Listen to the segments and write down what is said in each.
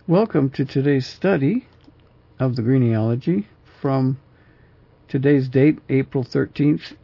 Welcome to today's study of the genealogy from today's date, April 13th,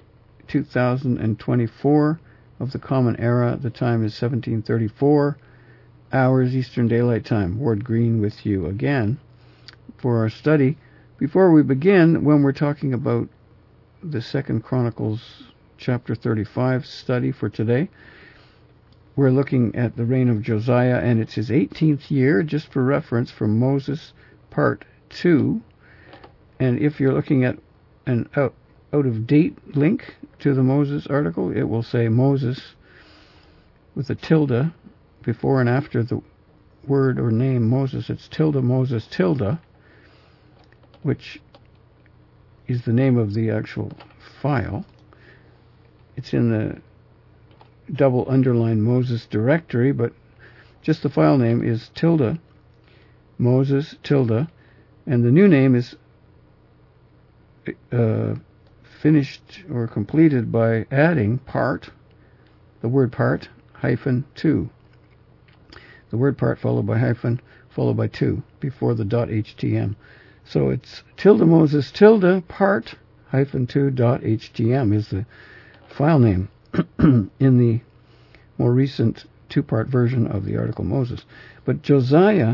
2024 of the Common Era. The time is 1734 hours Eastern Daylight Time. Ward Green with you again for our study. Before we begin, when we're talking about the Second Chronicles chapter 35 study for today, we're looking at the reign of Josiah, and it's his 18th year, just for reference, from Moses Part 2. And if you're looking at an out-of-date link to the Moses article, it will say Moses with a tilde before and after the word or name Moses. It's tilde Moses tilde, which is the name of the actual file. It's in the double underline Moses directory, but just the file name is tilde Moses tilde, and the new name is finished or completed by adding the word part, hyphen 2. The word part followed by hyphen, followed by 2, before the .htm. So it's tilde Moses tilde part hyphen 2 .htm is the file name in the more recent two-part version of the article Moses. But Josiah,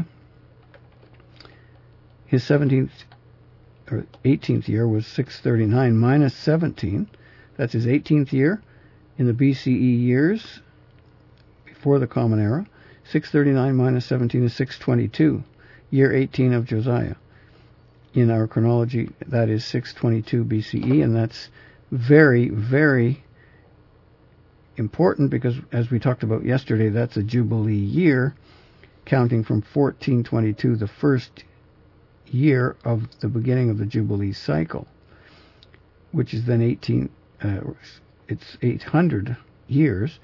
his 17th or 18th year was 639 minus 17. That's his 18th year in the BCE years before the Common Era. 639 minus 17 is 622, year 18 of Josiah. In our chronology, that is 622 BCE, and that's very, very important because, as we talked about yesterday, that's a Jubilee year, counting from 1422, the first year of the beginning of the Jubilee cycle, which is then it's 800 years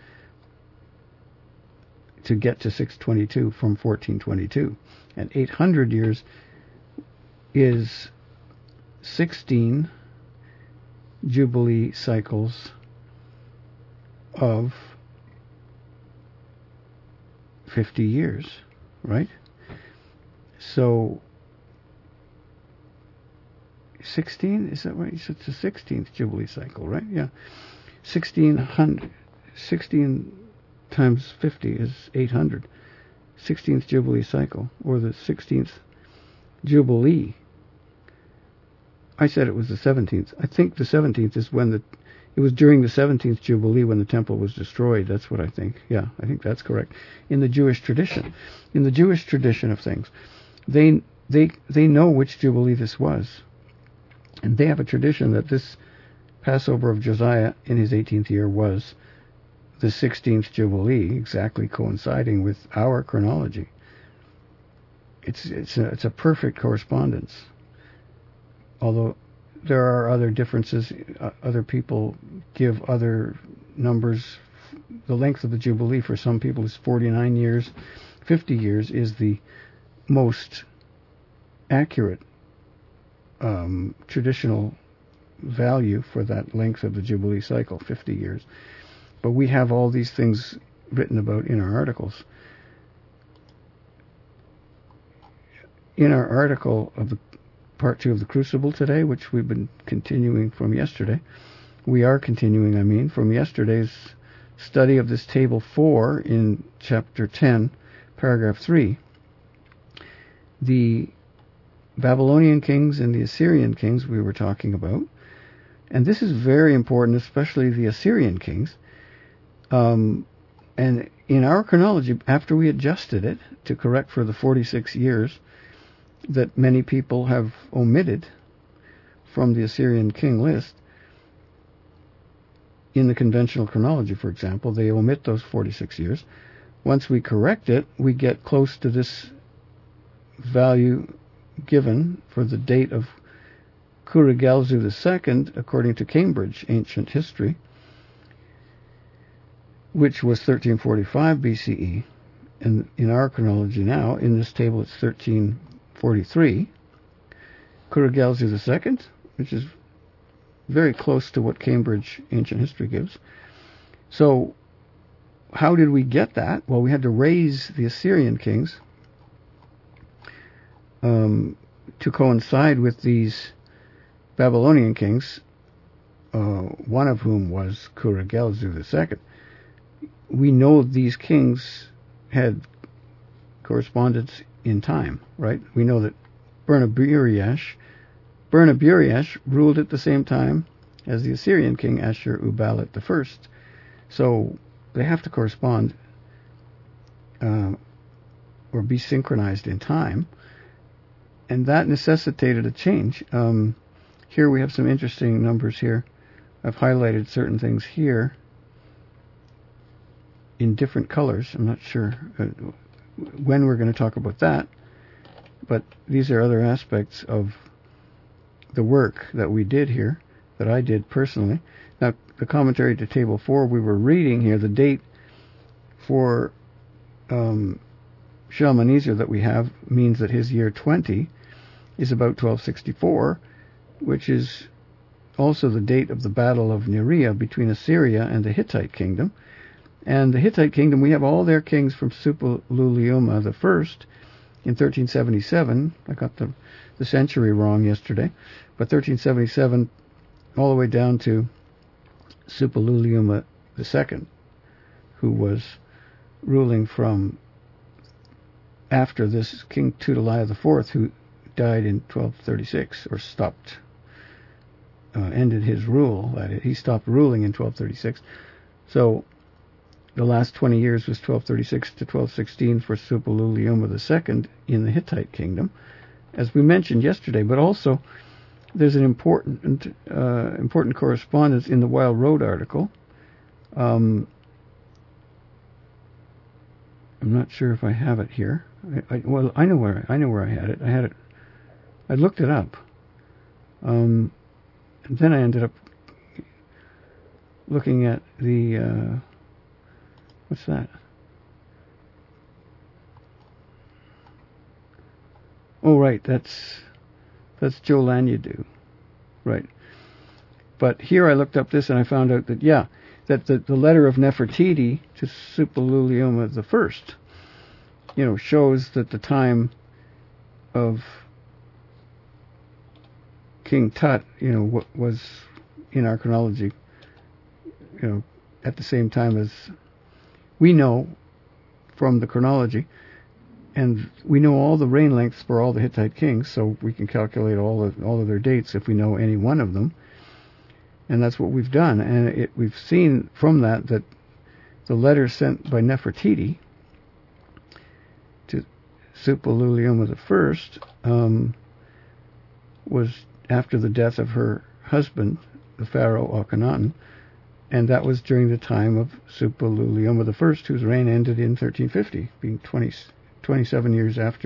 to get to 622 from 1422. And 800 years is 16 Jubilee cycles of 50 years, right? So 16, is that right? It's the 16th Jubilee cycle, right? Yeah. 16 times 50 is 800. 16th Jubilee cycle, or the 16th Jubilee. I said it was the 17th. I think the 17th is when it was during the 17th Jubilee when the temple was destroyed. That's what I think. Yeah, I think that's correct. In the Jewish tradition. In the Jewish tradition of things, they know which Jubilee this was. And they have a tradition that this Passover of Josiah in his 18th year was the 16th Jubilee, exactly coinciding with our chronology. It's a perfect correspondence. Although there are other differences. Other people give other numbers. The length of the Jubilee for some people is 49 years. 50 years is the most accurate traditional value for that length of the Jubilee cycle, 50 years. But we have all these things written about in our articles. In our article of the Part 2 of the Crucible today, which we've been continuing from yesterday. We are continuing, from yesterday's study of this Table 4 in Chapter 10, Paragraph 3. The Babylonian kings and the Assyrian kings we were talking about. And this is very important, especially the Assyrian kings. And in our chronology, after we adjusted it to correct for the 46 years that many people have omitted from the Assyrian king list, in the conventional chronology, for example, they omit those 46 years. Once we correct it, we get close to this value given for the date of Kurigalzu II, according to Cambridge Ancient History, which was 1345 BCE. And in our chronology now, in this table, it's 1343. Kurigalzu II, which is very close to what Cambridge Ancient History gives. So how did we get that? Well, we had to raise the Assyrian kings to coincide with these Babylonian kings, one of whom was Kuregelzu II. We know these kings had correspondence in time, right? We know that Bernaburiash ruled at the same time as the Assyrian king Ashur-uballit I. So they have to correspond or be synchronized in time, and that necessitated a change. Here we have some interesting numbers here. I've highlighted certain things here in different colors. I'm not sure when we're going to talk about that, but these are other aspects of the work that we did here, that I did personally. Now, the commentary to Table 4 we were reading here, the date for Shalmaneser that we have means that his year 20 is about 1264, which is also the date of the Battle of Nerea between Assyria and the Hittite kingdom. And the Hittite kingdom, we have all their kings from Suppiluliuma I in 1377. I got the century wrong yesterday, but 1377 all the way down to Suppiluliuma II, who was ruling from after this King Tudaliah IV, who died in 1236, or ended his rule. He stopped ruling in 1236. So the last 20 years was 1236 to 1216 for Suppiluliuma II in the Hittite kingdom, as we mentioned yesterday. But also, there's an important correspondence in the Wild Road article. I'm not sure if I have it here. I know where I had it. I looked it up. And then I ended up looking at the what's that? Oh, right, that's Joe Lanyadoo, right? But here I looked up this and I found out that that the letter of Nefertiti to Suppiluliuma I, shows that the time of King Tut, what was in our chronology, at the same time as we know from the chronology, and we know all the reign lengths for all the Hittite kings, so we can calculate all of their dates if we know any one of them, and that's what we've done. And we've seen from that the letter sent by Nefertiti to Suppiluliuma I was after the death of her husband, the pharaoh Akhenaten, and that was during the time of Suppiluliuma I, whose reign ended in 1350, being 27 years after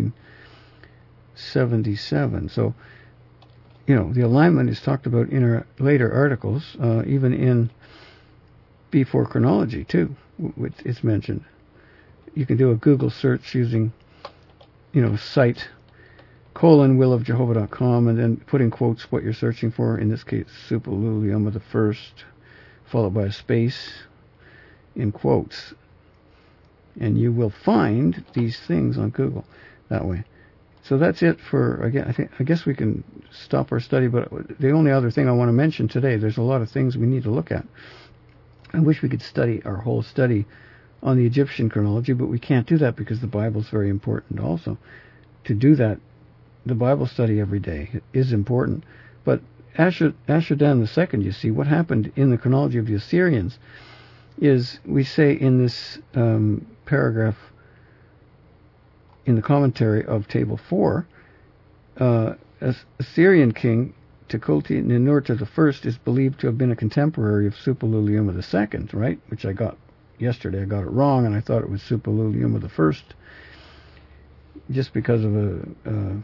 1377. So, the alignment is talked about in our later articles, even in B4 chronology too. It's mentioned. You can do a Google search using, site willofjehovah.com, and then put in quotes what you're searching for. In this case, Suppiluliuma I, followed by a space in quotes, and you will find these things on Google that way. So that's it for, again, I guess we can stop our study, but the only other thing I want to mention today, there's a lot of things we need to look at. I wish we could study our whole study on the Egyptian chronology, but we can't do that because the Bible's very important also. To do that, the Bible study every day is important. But Ashur-dan II, you see, what happened in the chronology of the Assyrians is, we say in this paragraph in the commentary of Table 4, Assyrian king Tukulti-Ninurta I is believed to have been a contemporary of Suppiluliuma II, right? Which I got yesterday. I got it wrong, and I thought it was Suppiluliuma I, just because of a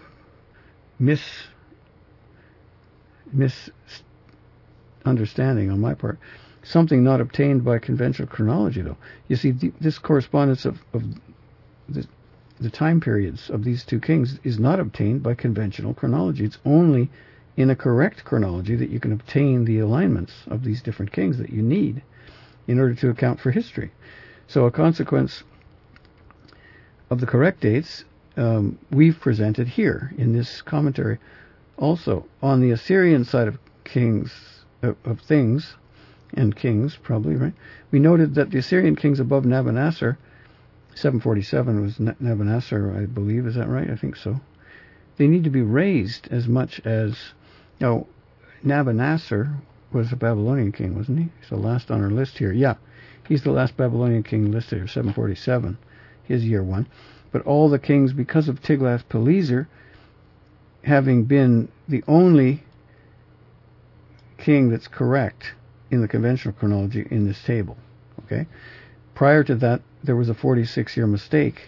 misunderstanding on my part. Something not obtained by conventional chronology, though. You see, this correspondence of the time periods of these two kings is not obtained by conventional chronology. It's only in a correct chronology that you can obtain the alignments of these different kings that you need in order to account for history. So a consequence of the correct dates we've presented here in this commentary. Also, on the Assyrian side of things, and kings probably, right? We noted that the Assyrian kings above Nabonassar, 747 was Nabonassar, I believe. Is that right? I think so. They need to be raised as much as... Now, Nabonassar was a Babylonian king, wasn't he? He's the last on our list here. Yeah, he's the last Babylonian king listed here, 747, his year one. But all the kings, because of Tiglath-Pileser having been the only king that's correct in the conventional chronology in this table, okay? Prior to that, there was a 46-year mistake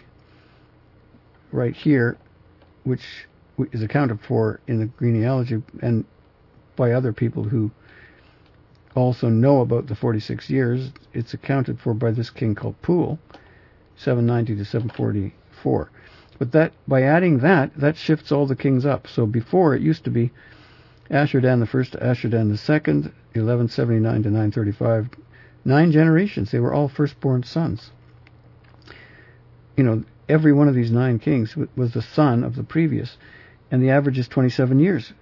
right here, which is accounted for in the genealogy and by other people who also know about the 46 years. It's accounted for by this king called Pul, 790 to 744. But that, by adding that shifts all the kings up. So before, it used to be Ashur-dan the first to Ashur-dan the second, 1179 to 935. 9 generations. They were all firstborn sons. You know, every one of these 9 kings was the son of the previous. And the average is 27 years.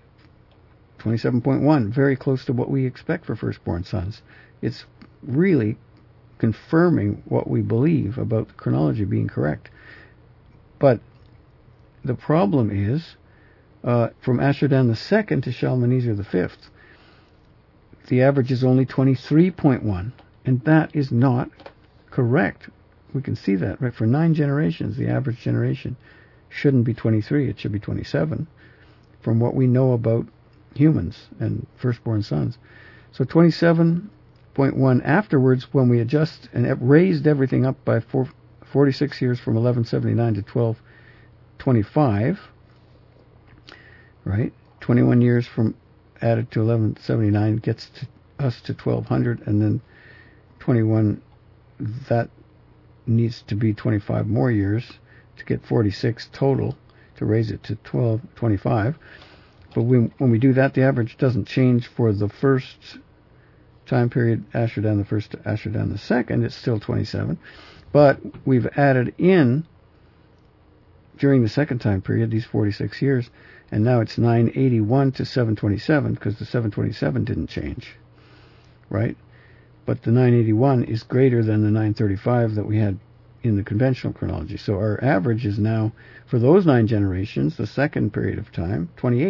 27.1. Very close to what we expect for firstborn sons. It's really confirming what we believe about the chronology being correct. But the problem is, from Ashur-dan the second to Shalmaneser the fifth, the average is only 23.1. And that is not correct. We can see that, right? For 9 generations, the average generation shouldn't be 23. It should be 27, from what we know about humans and firstborn sons. So 27.1 afterwards, when we adjust and raised everything up by 46 years from 1179 to 1225, right? 21 years from added to 1179 gets to us to 1200, and then 21, that needs to be 25 more years to get 46 total to raise it to 1225. But when we do that, the average doesn't change for the first time period, Ashur-dan the first to Ashur-dan the second. It's still 27. But we've added in, during the second time period, these 46 years, and now it's 981 to 727, because the 727 didn't change, right? But the 981 is greater than the 935 that we had in the conventional chronology. So our average is now, for those 9 generations, the second period of time,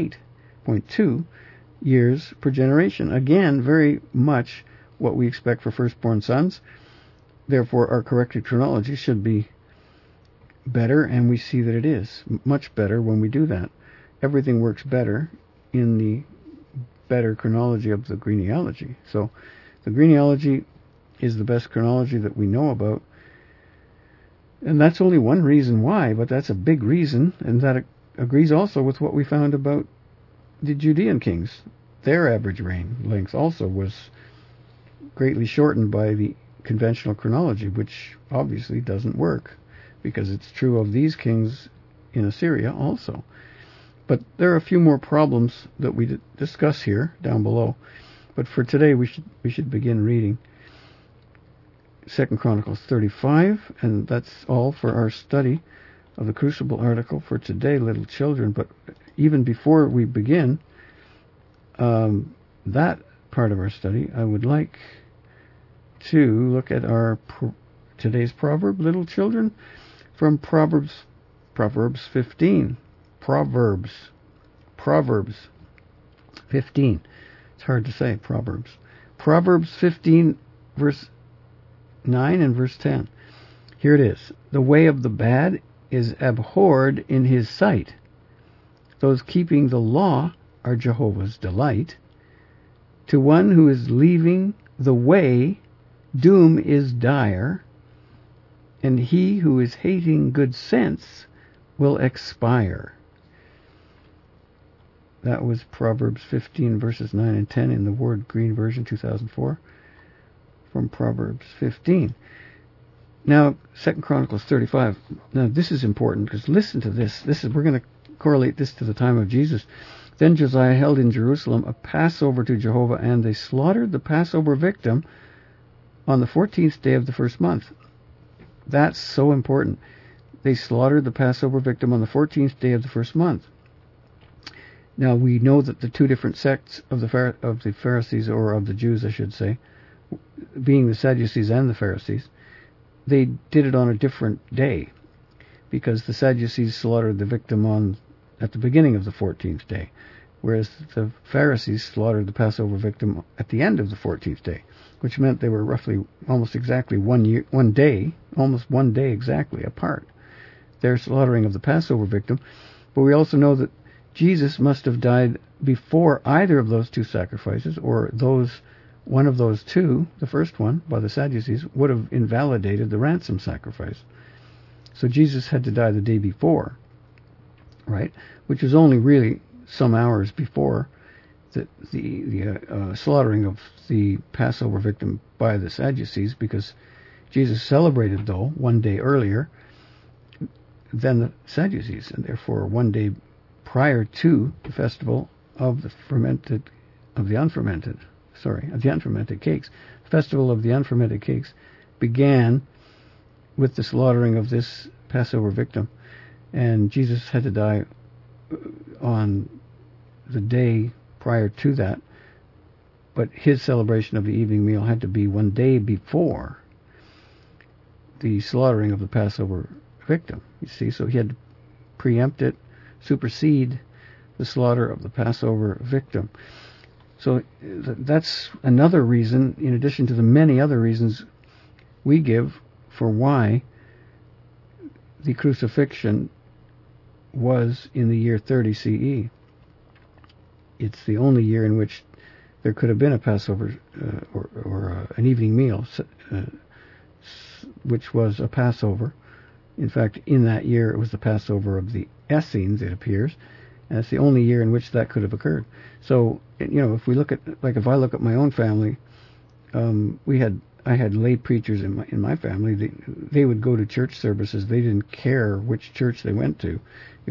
28.2 years per generation. Again, very much what we expect for firstborn sons. Therefore, our corrected chronology should be better, and we see that it is much better when we do that. Everything works better in the better chronology of the genealogy. So the genealogy is the best chronology that we know about. And that's only one reason why, but that's a big reason, and that agrees also with what we found about the Judean kings. Their average reign length also was greatly shortened by the conventional chronology, which obviously doesn't work, because it's true of these kings in Assyria also. But there are a few more problems that we discuss here down below. But for today, we should begin reading 2 Chronicles 35, and that's all for our study of the Crucible article for today, little children. But even before we begin that part of our study, I would like to look at our today's proverb, little children, from Proverbs 15. Proverbs 15. It's hard to say, Proverbs. Proverbs 15, verse 9 and verse 10. Here it is. The way of the bad is abhorred in his sight. Those keeping the law are Jehovah's delight. To one who is leaving the way, doom is dire, and he who is hating good sense will expire. That was Proverbs 15, verses 9 and 10 in the Ward Green Version, 2004, from Proverbs 15. Now, 2 Chronicles 35. Now, this is important, because listen to this. We're going to correlate this to the time of Jesus. Then Josiah held in Jerusalem a Passover to Jehovah, and they slaughtered the Passover victim on the 14th day of the first month. That's so important. they slaughtered the Passover victim on the 14th day of the first month. Now we know that the two different sects of the Pharisees, or of the Jews, I should say, being the Sadducees and the Pharisees, they did it on a different day, because the Sadducees slaughtered the victim at the beginning of the 14th day, whereas the Pharisees slaughtered the Passover victim at the end of the 14th day, which meant they were roughly almost exactly one day exactly apart, their slaughtering of the Passover victim. But we also know that Jesus must have died before either of those two sacrifices, or one of those two, the first one by the Sadducees, would have invalidated the ransom sacrifice. So Jesus had to die the day before, right? Which was only really some hours before the slaughtering of the Passover victim by the Sadducees, because Jesus celebrated, though, one day earlier than the Sadducees, and therefore one day prior to the festival of the unfermented cakes. The festival of the unfermented cakes began with the slaughtering of this Passover victim, and Jesus had to die on the day prior to that, but his celebration of the evening meal had to be one day before the slaughtering of the Passover victim, you see, so he had to preempt it, supersede the slaughter of the Passover victim. So that's another reason, in addition to the many other reasons we give for why the crucifixion was in the year 30 CE. It's the only year in which there could have been a Passover or an evening meal, which was a Passover. In fact, in that year it was the Passover of the Essenes, it appears, and it's the only year in which that could have occurred. So, if we look at, if I look at my own family, I had lay preachers in my family. They would go to church services. They didn't care which church they went to.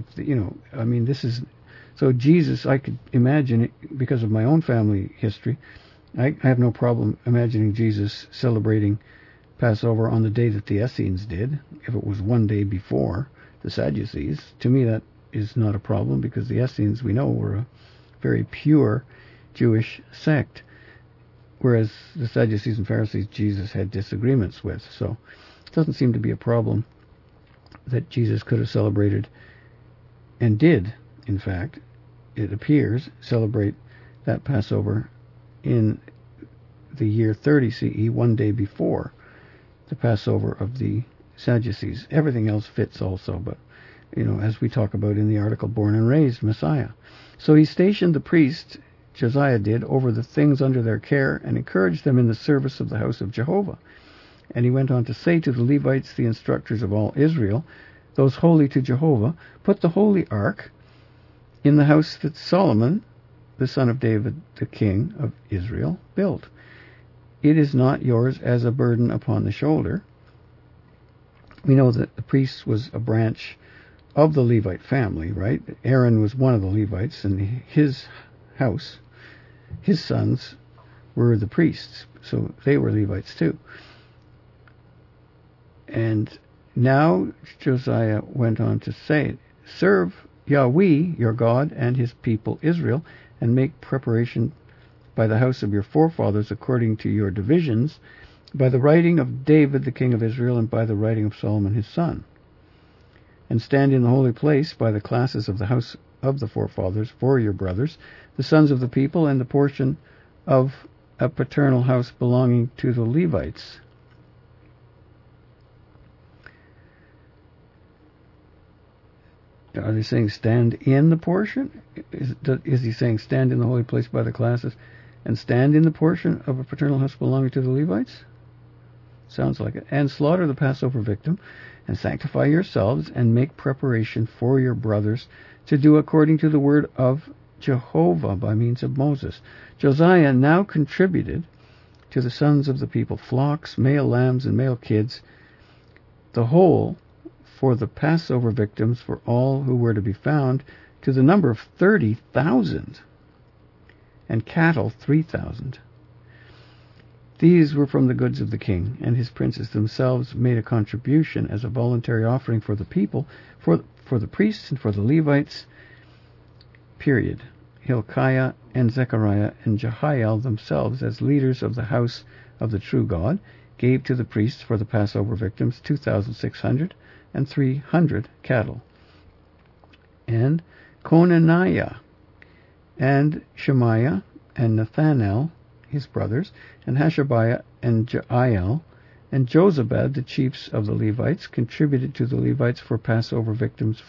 So Jesus, I could imagine it because of my own family history. I have no problem imagining Jesus celebrating Passover on the day that the Essenes did, if it was one day before the Sadducees. To me, that is not a problem, because the Essenes, we know, were a very pure Jewish sect, whereas the Sadducees and Pharisees Jesus had disagreements with. So it doesn't seem to be a problem that Jesus could have celebrated, and did, in fact, it appears, celebrate that Passover in the year 30 CE, one day before the Passover of the Sadducees. Everything else fits also, but, as we talk about in the article, Born and Raised Messiah. So he stationed the priests, Josiah did, over the things under their care, and encouraged them in the service of the house of Jehovah. And he went on to say to the Levites, the instructors of all Israel, those holy to Jehovah, put the holy ark in the house that Solomon, the son of David, the king of Israel, built. It is not yours as a burden upon the shoulder. We know that the priest was a branch of the Levite family, right? Aaron was one of the Levites, and his house, his sons, were the priests, so they were Levites too. And now Josiah went on to say, serve Yahweh, your God, and his people Israel, and make preparation by the house of your forefathers according to your divisions, by the writing of David the king of Israel, and by the writing of Solomon his son. And stand in the holy place by the classes of the house of the forefathers for your brothers, the sons of the people, and the portion of a paternal house belonging to the Levites. Are they saying stand in the portion? Is he saying stand in the holy place by the classes and stand in the portion of a paternal house belonging to the Levites? Sounds like it. And slaughter the Passover victim, and sanctify yourselves, and make preparation for your brothers to do according to the word of Jehovah by means of Moses. Josiah now contributed to the sons of the people flocks, male lambs, and male kids, the whole for the Passover victims for all who were to be found, to the number of 30,000, and cattle 3,000. These were from the goods of the king, and his princes themselves made a contribution as a voluntary offering for the people, for the priests and for the Levites, period. Hilkiah and Zechariah and Jehiel themselves, as leaders of the house of the true God, gave to the priests for the Passover victims 2,600 and 300 cattle. And Conaniah and Shemaiah and Nethanel, his brothers, and Hashabiah and Jael and Jozabad, the chiefs of the Levites, contributed to the Levites for Passover victims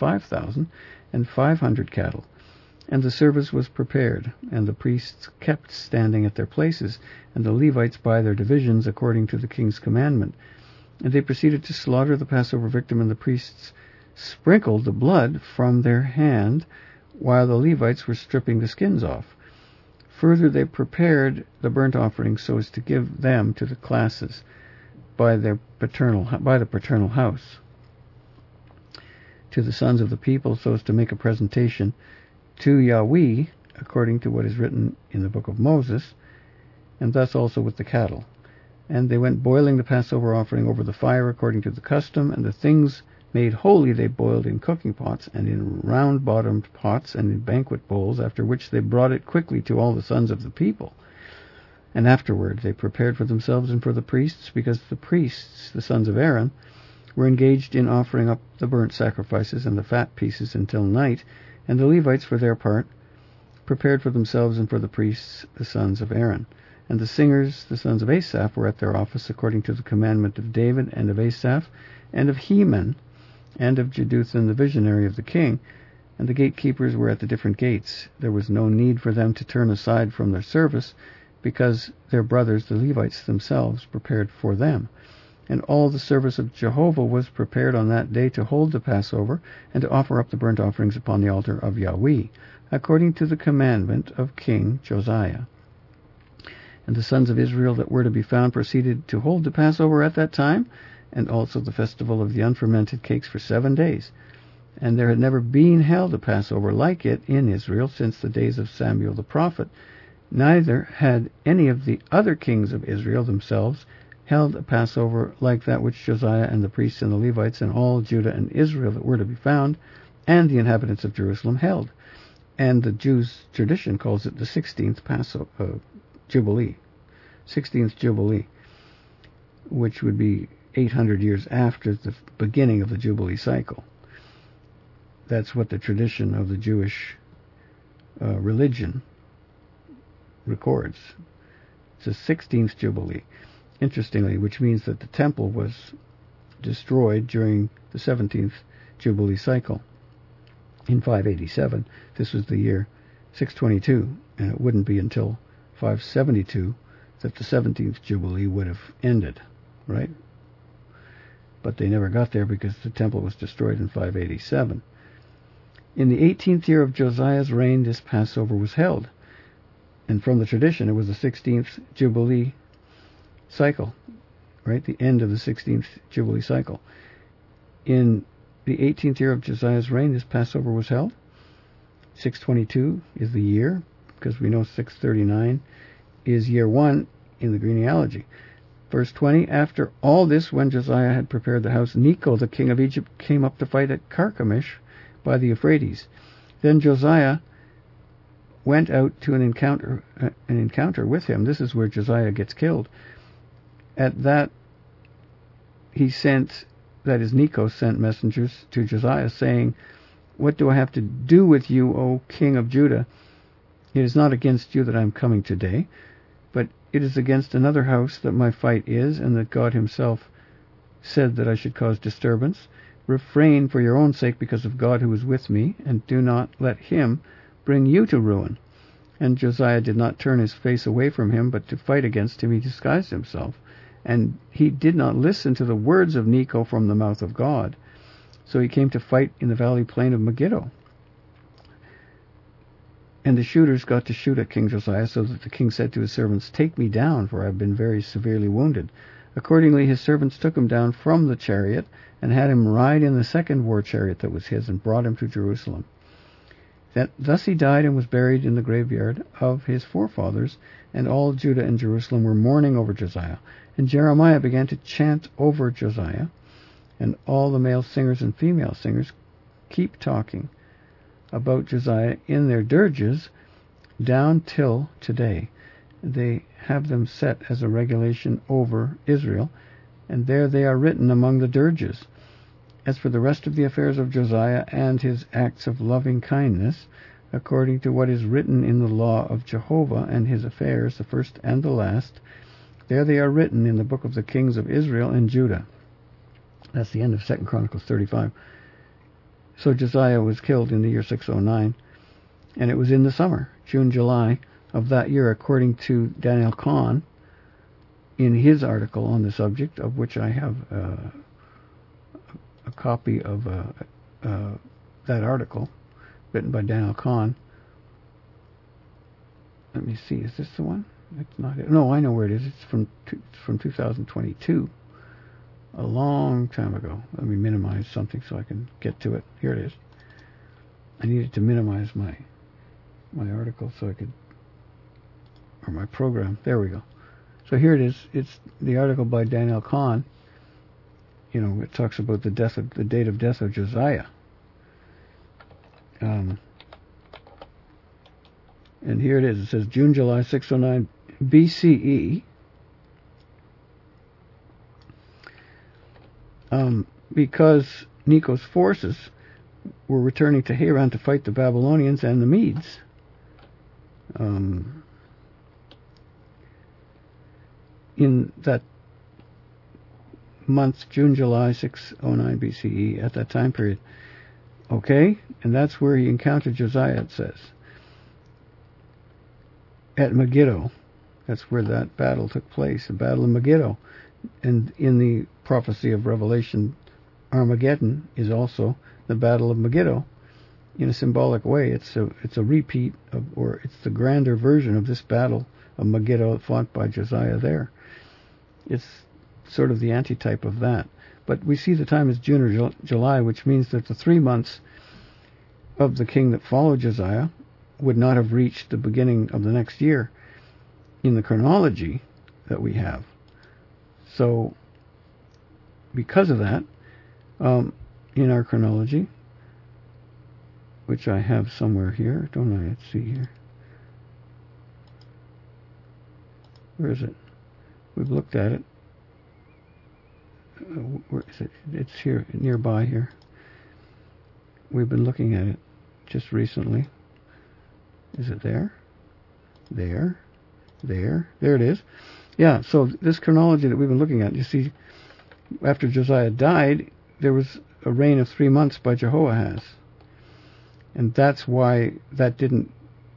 5,500 cattle. And the service was prepared, and the priests kept standing at their places, and the Levites by their divisions according to the king's commandment. And they proceeded to slaughter the Passover victim, and the priests sprinkled the blood from their hand, while the Levites were stripping the skins off. Further, they prepared the burnt offerings so as to give them to the classes by the paternal house, to the sons of the people, so as to make a presentation to Yahweh, according to what is written in the book of Moses, and thus also with the cattle. And they went boiling the Passover offering over the fire according to the custom, and the things made holy they boiled in cooking pots, and in round-bottomed pots, and in banquet bowls, after which they brought it quickly to all the sons of the people. And afterward they prepared for themselves and for the priests, because the priests, the sons of Aaron, were engaged in offering up the burnt sacrifices and the fat pieces until night, and the Levites, for their part, prepared for themselves and for the priests, the sons of Aaron. And the singers, the sons of Asaph, were at their office according to the commandment of David, and of Asaph, and of Heman, and of Jeduthun the visionary of the king. And the gatekeepers were at the different gates. There was no need for them to turn aside from their service, because their brothers, the Levites themselves, prepared for them. And all the service of Jehovah was prepared on that day to hold the Passover, and to offer up the burnt offerings upon the altar of Yahweh, according to the commandment of King Josiah. And the sons of Israel that were to be found proceeded to hold the Passover at that time, and also the festival of the unfermented cakes for 7 days. And there had never been held a Passover like it in Israel since the days of Samuel the prophet. Neither had any of the other kings of Israel themselves held a Passover like that which Josiah and the priests and the Levites and all Judah and Israel that were to be found, and the inhabitants of Jerusalem held. And the Jews' tradition calls it the 16th Jubilee, 16th Jubilee, which would be 800 years after the beginning of the Jubilee cycle. That's what the tradition of the Jewish religion records. It's the 16th Jubilee, interestingly, which means that the temple was destroyed during the 17th Jubilee cycle in 587. This was the year 622, and it wouldn't be until 572 that the 17th Jubilee would have ended, right? But they never got there because the temple was destroyed in 587. In the 18th year of Josiah's reign, this Passover was held. And from the tradition, it was the 16th Jubilee cycle, right? The end of the 16th Jubilee cycle. In the 18th year of Josiah's reign, this Passover was held. 622 is the year, because we know 639 is year 1 in the genealogy. Verse 20, after all this, when Josiah had prepared the house, Necho, the king of Egypt, came up to fight at Carchemish by the Euphrates. Then Josiah went out to an encounter with him. This is where Josiah gets killed. At that, Necho sent messengers to Josiah, saying, what do I have to do with you, O king of Judah? It is not against you that I am coming today, but it is against another house that my fight is, and that God himself said that I should cause disturbance. Refrain for your own sake because of God who is with me, and do not let him bring you to ruin. And Josiah did not turn his face away from him, but to fight against him he disguised himself. And he did not listen to the words of Necho from the mouth of God. So he came to fight in the valley plain of Megiddo. And the shooters got to shoot at King Josiah, so that the king said to his servants, take me down, for I have been very severely wounded. Accordingly his servants took him down from the chariot, and had him ride in the second war chariot that was his, and brought him to Jerusalem. Thus he died and was buried in the graveyard of his forefathers, and all Judah and Jerusalem were mourning over Josiah. And Jeremiah began to chant over Josiah, and all the male singers and female singers keep talking about Josiah in their dirges down till today. They have them set as a regulation over Israel, and there they are written among the dirges. As for the rest of the affairs of Josiah and his acts of loving kindness, according to what is written in the law of Jehovah, and his affairs, the first and the last, there they are written in the book of the kings of Israel and Judah. That's the end of 2 Chronicles 35. So Josiah was killed in the year 609, and it was in the summer, June, July, of that year, according to Daniel Kahn, in his article on the subject, of which I have a copy of that article, written by Daniel Kahn. Let me see, is this the one? It's not it. No, I know where it is. It's from 2022, a long time ago. Let me minimize something so I can get to it. Here it is. I needed to minimize my article so I could, or my program. There we go. So here it is. It's the article by Daniel Kahn. It talks about the date of death of Josiah. And here it is. It says June, July 609 BCE. Because Necho's forces were returning to Haran to fight the Babylonians and the Medes. In that month, June, July 609 BCE, at that time period. Okay? And that's where he encountered Josiah, it says. At Megiddo. That's where that battle took place, the Battle of Megiddo. And in the prophecy of Revelation, Armageddon is also the Battle of Megiddo. In a symbolic way, it's a repeat of, or it's the grander version of this battle of Megiddo fought by Josiah there. It's sort of the antitype of that. But we see the time as June or July, which means that the 3 months of the king that followed Josiah would not have reached the beginning of the next year in the chronology that we have. So, because of that, in our chronology, which I have somewhere here, don't I? Let's see here. Where is it? We've looked at it. Where is it? It's here, nearby here. We've been looking at it just recently. Is it there? There. There it is. Yeah, so this chronology that we've been looking at, you see, after Josiah died, there was a reign of 3 months by Jehoahaz. And that's why that didn't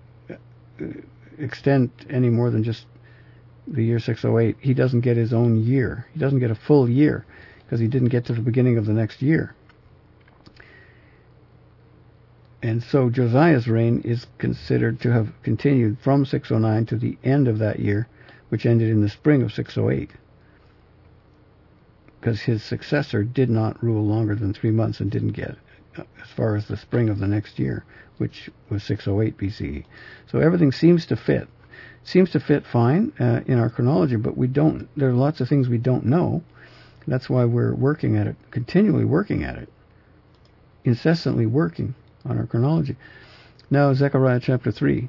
extend any more than just the year 608. He doesn't get his own year. He doesn't get a full year because he didn't get to the beginning of the next year. And so Josiah's reign is considered to have continued from 609 to the end of that year, which ended in the spring of 608. Because his successor did not rule longer than 3 months and didn't get as far as the spring of the next year, which was 608 BCE. So everything seems to fit. Seems to fit fine in our chronology, but there are lots of things we don't know. That's why we're working at it, continually working at it, incessantly working on our chronology. Now, Zechariah chapter 3.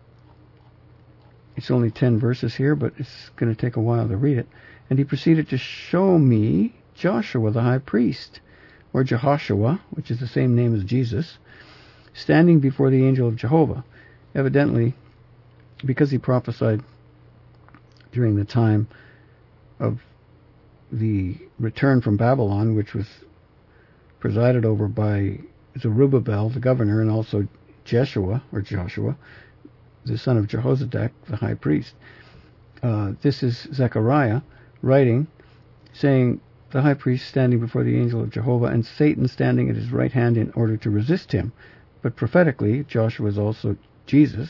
It's only 10 verses here, but it's going to take a while to read it. And he proceeded to show me Joshua the high priest, or Jehoshua, which is the same name as Jesus, standing before the angel of Jehovah. Evidently, because he prophesied during the time of the return from Babylon, which was presided over by Zerubbabel, the governor, and also Jeshua, or Joshua, the son of Jehozadak, the high priest. This is Zechariah writing, saying, the high priest standing before the angel of Jehovah, and Satan standing at his right hand in order to resist him. But prophetically, Joshua is also Jesus,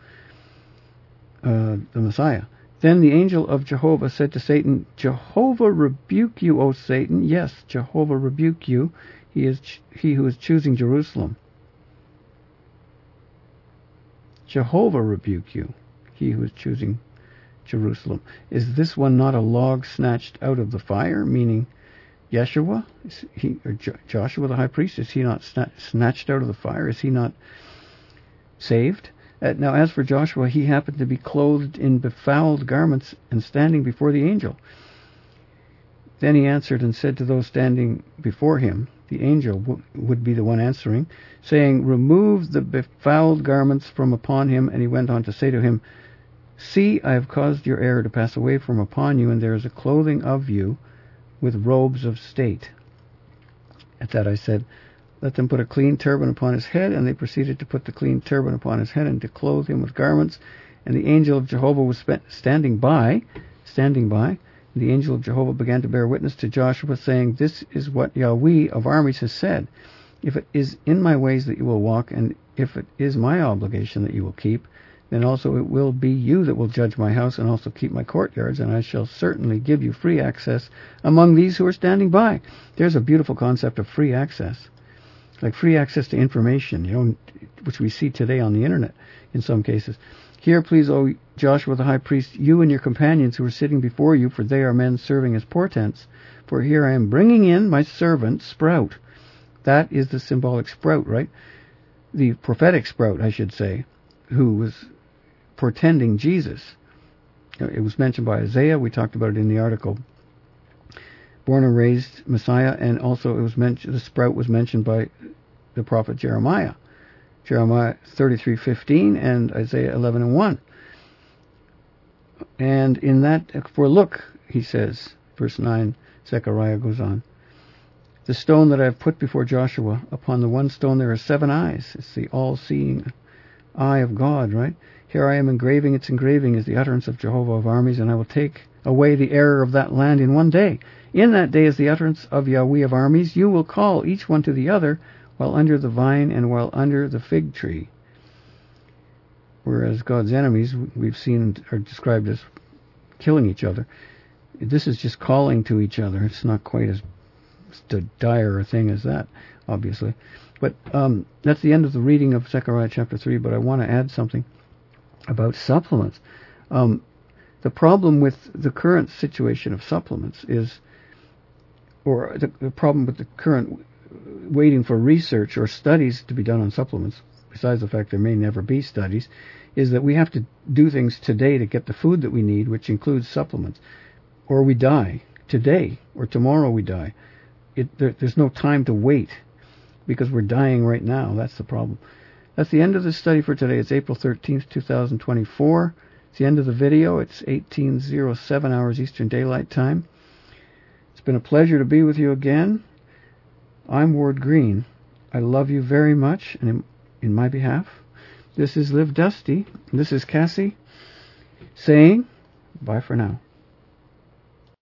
the Messiah. Then the angel of Jehovah said to Satan, Jehovah rebuke you, O Satan. Yes, Jehovah rebuke you. He who is choosing Jerusalem. Jehovah rebuke you, he who is choosing Jerusalem. Is this one not a log snatched out of the fire? Meaning Yeshua? Is he, or Joshua the high priest? Is he not snatched out of the fire? Is he not saved? Now, as for Joshua, he happened to be clothed in befouled garments and standing before the angel. Then he answered and said to those standing before him, the angel would be the one answering, saying, remove the befouled garments from upon him. And he went on to say to him, see, I have caused your error to pass away from upon you, and there is a clothing of you with robes of state. At that I said, let them put a clean turban upon his head. And they proceeded to put the clean turban upon his head and to clothe him with garments. And the angel of Jehovah was standing by. The angel of Jehovah began to bear witness to Joshua, saying, this is what Yahweh of armies has said. If it is in my ways that you will walk, and if it is my obligation that you will keep, then also it will be you that will judge my house and also keep my courtyards, and I shall certainly give you free access among these who are standing by. There's a beautiful concept of free access. Like free access to information, which we see today on the internet in some cases. Hear, please, O Joshua the high priest, you and your companions who are sitting before you, for they are men serving as portents. For here I am bringing in my servant Sprout. That is the symbolic sprout, right? The prophetic sprout, I should say, who was portending Jesus. It was mentioned by Isaiah. We talked about it in the article, Born and Raised Messiah, and also it was mentioned. The sprout was mentioned by the prophet Jeremiah. Jeremiah 33:15 and Isaiah 11:1. And in that, for look, he says, verse 9, Zechariah goes on, the stone that I have put before Joshua, upon the one stone there are 7 eyes. It's the all-seeing eye of God, right? Here I am engraving. Its engraving is the utterance of Jehovah of armies, and I will take away the error of that land in one day. In that day is the utterance of Yahweh of armies. You will call each one to the other while under the vine and while under the fig tree. Whereas God's enemies, we've seen, are described as killing each other. This is just calling to each other. It's not quite as dire a thing as that, obviously. But that's the end of the reading of Zechariah chapter 3, but I want to add something about supplements. The problem with the current situation of supplements is, or the problem with the current waiting for research or studies to be done on supplements, besides the fact there may never be studies, is that we have to do things today to get the food that we need, which includes supplements, or we die today, or tomorrow we die. There's no time to wait, because we're dying right now. That's the problem. That's the end of the study for today. It's April 13th, 2024. It's the end of the video. It's 18:07 hours Eastern Daylight Time. It's been a pleasure to be with you again. I'm Ward Green. I love you very much, and in my behalf, this is Live Dusty. This is Cassie saying bye for now.